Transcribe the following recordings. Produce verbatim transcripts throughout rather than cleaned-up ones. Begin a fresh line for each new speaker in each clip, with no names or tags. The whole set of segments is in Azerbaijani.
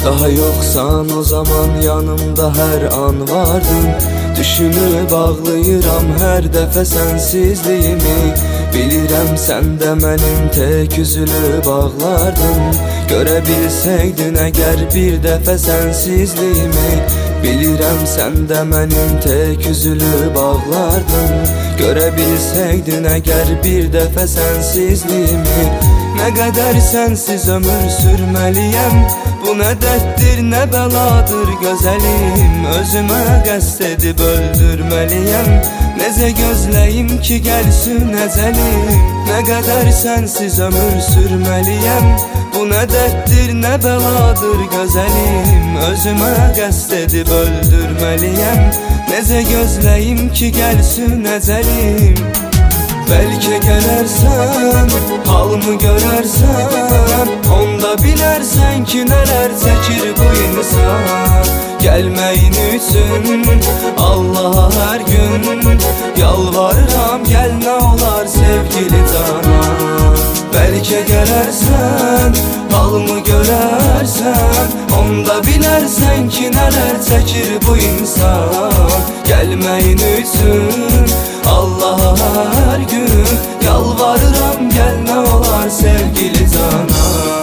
Daha yoksan o zaman yanımda her an vardın. Düşünüp ağlayıram hər dəfə sənsizliyimi. Bilirəm sən də mənim tək üzülüb ağlardın. Görə bilsəydin əgər bir dəfə sənsizliyimi. Bilirəm sən də mənim tək üzülüb ağlardın. Görə bilsəydin əgər bir dəfə sənsizliyimi. Nə qədər sənsiz ömür sürməliyəm. Bu nə dərddir, nə bəladır gözəlim. Özümə qəsd edib öldürməliyəm. Necə gözləyim ki gəlsin əcəlim. Nə qədər sənsiz ömür sürməliyəm. Bu nə dərddir, nə bəladır gözəlim. Özümə qəsd edib öldürməliyəm. Necə gözləyim ki gəlsin əcəlim. Bəlkə gələrsən, halımı görərsən, onda bilərsən ki nələr çəkir bu insan. Gəlməyin üçün Allaha hər gün yalvarıram, gəl nə olar sevgili canan. Bəlkə gələrsən, halımı görərsən, onda bilərsən ki nələr çəkir bu insan. Gəlməyin üçün Allaha hər gün yalvarıram, gəl nə olar sevgili canan.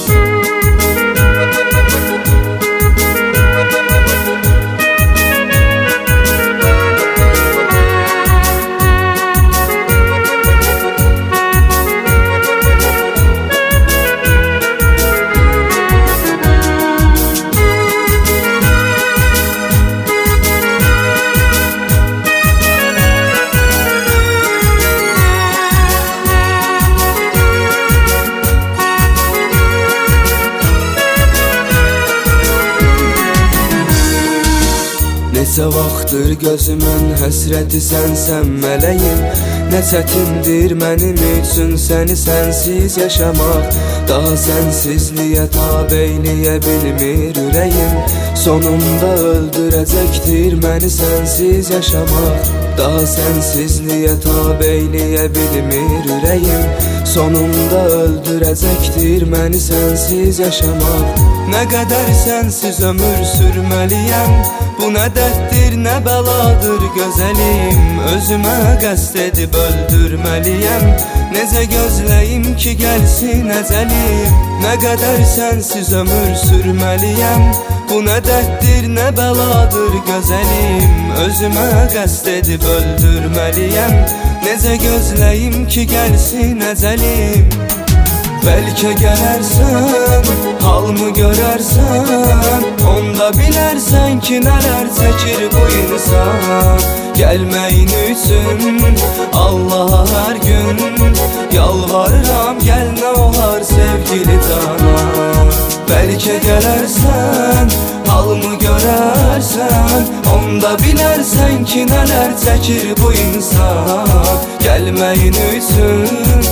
Neçə vaxtdır gözümün həsrəti sənsən mələyim. Nə çətindir mənim üçün səni sənsiz yaşamaq. Daha sənsizliyə tab eyləyə bilmir ürəyim. Sonunda öldürəcəkdir məni sənsiz yaşamaq. Daha sənsizliyə tab eyləyə bilmir ürəyim. Sonunda öldürəcəkdir məni sənsiz yaşamaq. Nə qədər sənsiz ömür sürməliyəm. Bu nə dərddir, nə bəladır gözəlim. Özümə qəsd edib öldürməliyəm. Necə gözləyim ki gəlsin əcəlim. Nə qədər sənsiz ömür sürməliyəm. Bu nə dərddir, nə bəladır gözəlim. Özümə qəsd edib öldürməliyəm. Necə gözləyim ki gəlsin əcəlim. Bəlkə gələrsən, halımı görərsən, onda bilərsən ki nələr çəkir bu insan. Gəlməyin üçün Allaha hər gün yalvarıram, gəl nə olar sevgili canan. Bəlkə gələrsən, halımı görərsən, onda bilərsən ki nələr çəkir bu insan. Gəlməyin üçün